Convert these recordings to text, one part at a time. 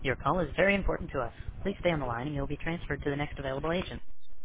Your call is very important to us. Please stay on the line and you'll be transferred to the next available agent.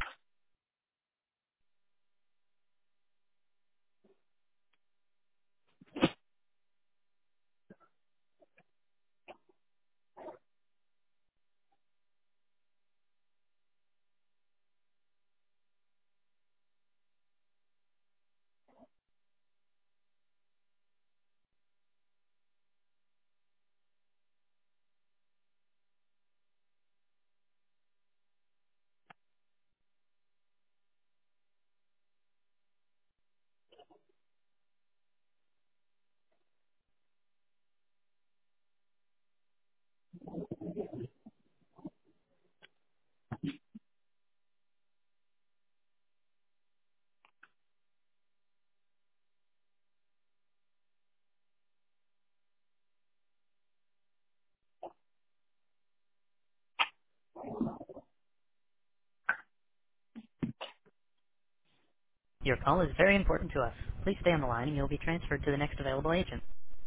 Your call is very important to us. Please stay on the line and you'll be transferred to the next available agent.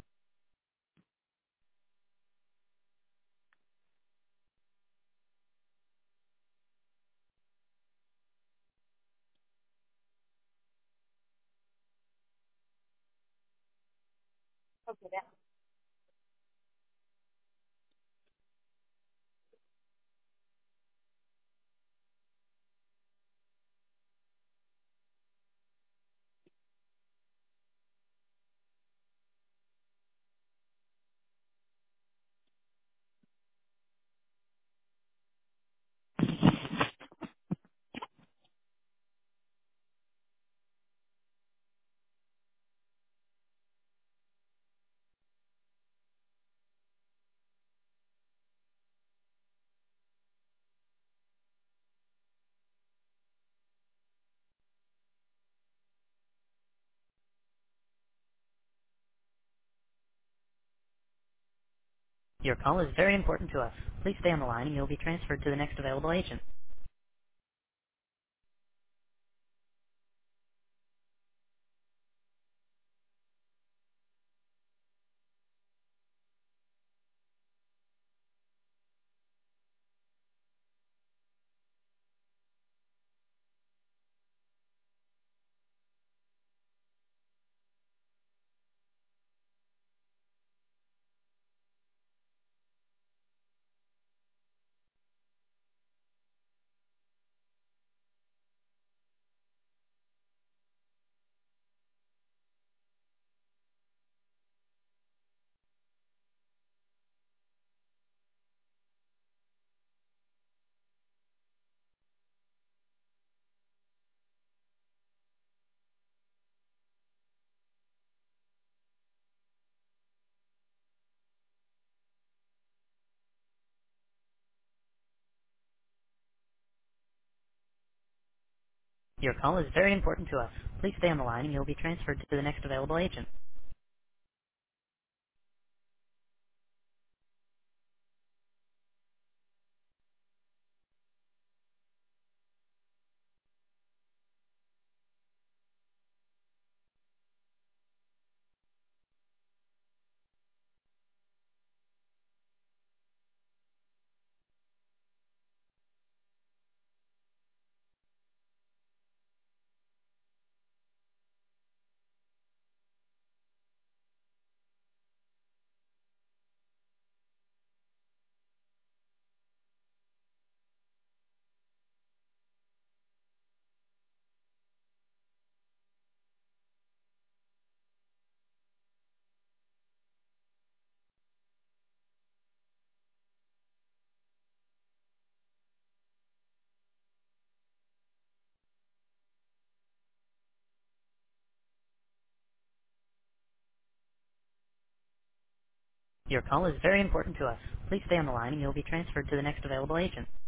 Your call is very important to us. Please stay on the line and you'll be transferred to the next available agent. Your call is very important to us. Please stay on the line and you'll be transferred to the next available agent. Your call is very important to us. Please stay on the line and you'll be transferred to the next available agent.